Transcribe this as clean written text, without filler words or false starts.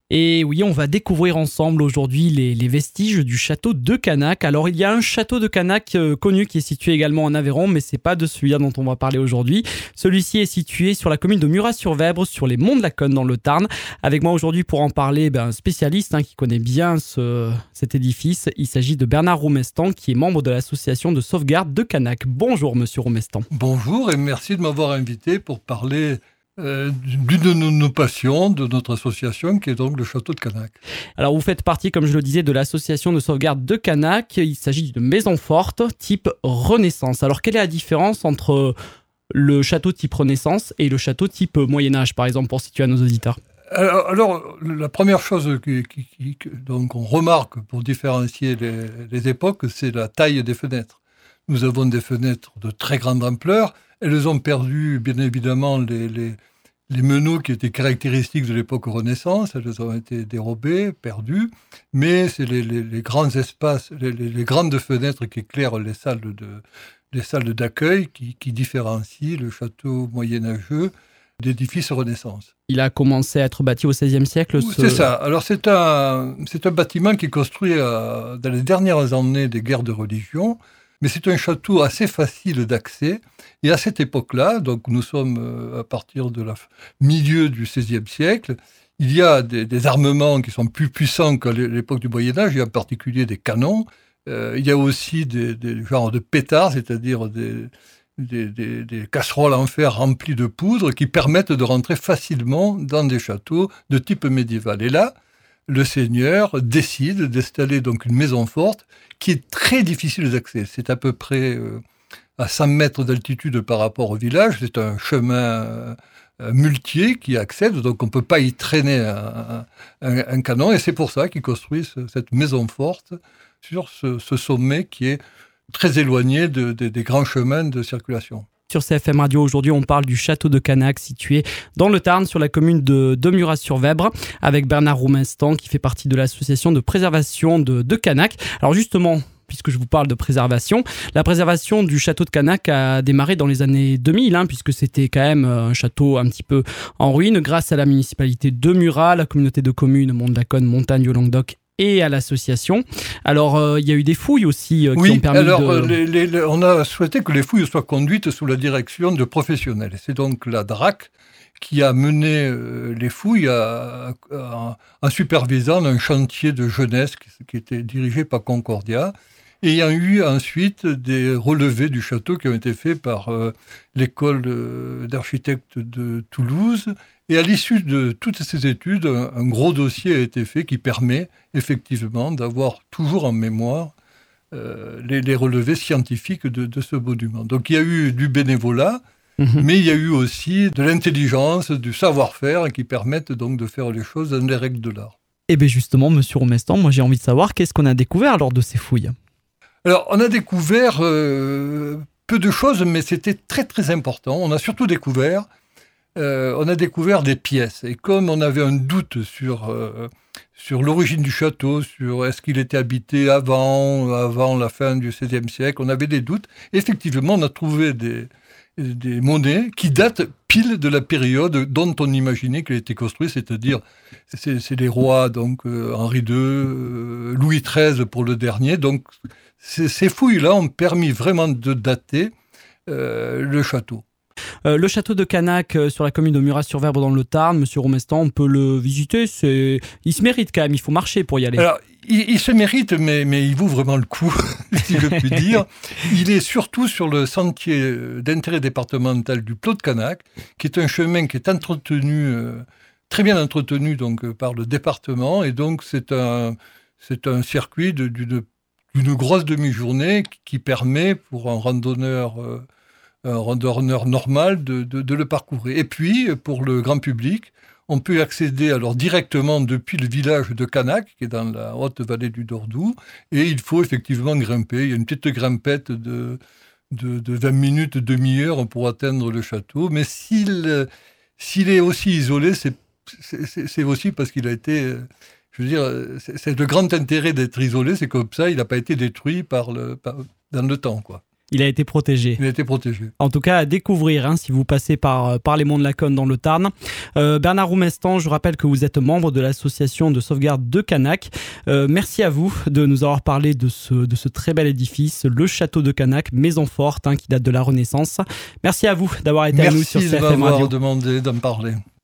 Et oui, on va découvrir ensemble aujourd'hui les vestiges du château de Canac. Alors, il y a un château de Canac connu qui est situé également en Aveyron, mais c'est pas de celui-là dont on va parler aujourd'hui. Celui-ci est situé sur la commune de Murat-sur-Vèbre, sur les monts de la Conne dans le Tarn. Avec moi aujourd'hui pour en parler, un spécialiste qui connaît bien cet édifice. Il s'agit de Bernard Roumestan, qui est membre de l'association de sauvegarde de Canac. Bonjour, monsieur Roumestan. Bonjour et merci de m'avoir invité pour parler d'une de nos passions, de notre association, qui est donc le château de Canac. Alors vous faites partie, comme je le disais, de l'association de sauvegarde de Canac. Il s'agit d'une maison forte type Renaissance. Alors quelle est la différence entre le château type Renaissance et le château type Moyen-Âge, par exemple, pour situer à nos auditeurs? Alors la première chose donc on remarque pour différencier les époques, c'est la taille des fenêtres. Nous avons des fenêtres de très grande ampleur. Elles ont perdu, bien évidemment, les meneaux qui étaient caractéristiques de l'époque Renaissance. Elles ont été dérobées, perdues. Mais c'est les grands espaces, les grandes fenêtres qui éclairent les salles d'accueil qui différencient le château moyenâgeux d'édifices Renaissance. Il a commencé à être bâti au XVIe siècle. C'est ça. Alors c'est un bâtiment qui est construit dans les dernières années des guerres de religion. Mais c'est un château assez facile d'accès. Et à cette époque-là, donc nous sommes à partir de la milieu du XVIe siècle, il y a des armements qui sont plus puissants qu'à l'époque du Moyen-Âge, il y a en particulier des canons. Il y a aussi des genres de pétards, c'est-à-dire des casseroles en fer remplies de poudre qui permettent de rentrer facilement dans des châteaux de type médiéval. Et là, le seigneur décide d'installer donc une maison forte qui est très difficile d'accès. C'est à peu près à 100 mètres d'altitude par rapport au village. C'est un chemin muletier qui accède, donc on ne peut pas y traîner un canon. Et c'est pour ça qu'ils construisent cette maison forte sur ce sommet qui est très éloigné des grands chemins de circulation. Sur CFM Radio, aujourd'hui, on parle du château de Canac, situé dans le Tarn, sur la commune de Murat-sur-Vèbre, avec Bernard Roumestan, qui fait partie de l'association de préservation de Canac. Alors justement, puisque je vous parle de préservation, la préservation du château de Canac a démarré dans les années 2000, puisque c'était quand même un château un petit peu en ruine, grâce à la municipalité de Murat, la communauté de communes Mont-de-la-Conne, Montagne du Languedoc et à l'association. Alors, il y a eu des fouilles aussi qui ont permis on a souhaité que les fouilles soient conduites sous la direction de professionnels. C'est donc la DRAC qui a mené les fouilles en supervisant un chantier de jeunesse qui était dirigé par Concordia. Et il y a eu ensuite des relevés du château qui ont été faits par l'école d'architectes de Toulouse. Et à l'issue de toutes ces études, un gros dossier a été fait qui permet effectivement d'avoir toujours en mémoire les relevés scientifiques de ce monument. Donc il y a eu du bénévolat, mais il y a eu aussi de l'intelligence, du savoir-faire qui permettent donc de faire les choses dans les règles de l'art. Et bien justement, monsieur Roumestan, moi j'ai envie de savoir qu'est-ce qu'on a découvert lors de ces fouilles. Alors on a découvert peu de choses, mais c'était très très important. On a surtout découvert des pièces. Et comme on avait un doute sur l'origine du château, sur est-ce qu'il était habité avant la fin du XVIe siècle, on avait des doutes. Et effectivement, on a trouvé des monnaies qui datent pile de la période dont on imaginait qu'elle était construite, c'est-à-dire c'est les rois, donc Henri II, Louis XIII pour le dernier. Donc ces fouilles-là ont permis vraiment de dater le château. Le château de Canac sur la commune de Murat-sur-Vèbre dans le Tarn, monsieur Roumestan, on peut le visiter, il se mérite quand même, il faut marcher pour y aller. Alors, il se mérite, mais il vaut vraiment le coup, si je puis dire. Il est surtout sur le sentier d'intérêt départemental du Plot de Canac, qui est un chemin qui est entretenu, très bien entretenu donc, par le département, et donc c'est un circuit d'une grosse demi-journée qui permet pour un randonneur normal de le parcourir. Et puis, pour le grand public, on peut y accéder alors directement depuis le village de Canac, qui est dans la haute vallée du Dourdou, et il faut effectivement grimper. Il y a une petite grimpette de 20 minutes, demi-heure pour atteindre le château. Mais s'il est aussi isolé, c'est aussi parce qu'il a été... Je veux dire, c'est le grand intérêt d'être isolé, c'est comme ça, il n'a pas été détruit dans le temps, quoi. Il a été protégé. Il a été protégé. En tout cas, à découvrir si vous passez par les Monts de la Conne dans le Tarn. Bernard Roumestan, je rappelle que vous êtes membre de l'association de sauvegarde de Canac. Merci à vous de nous avoir parlé de ce très bel édifice, le château de Canac, maison forte qui date de la Renaissance. Merci à vous d'avoir été avec nous sur CFM Radio. Merci de m'avoir demandé d'en parler.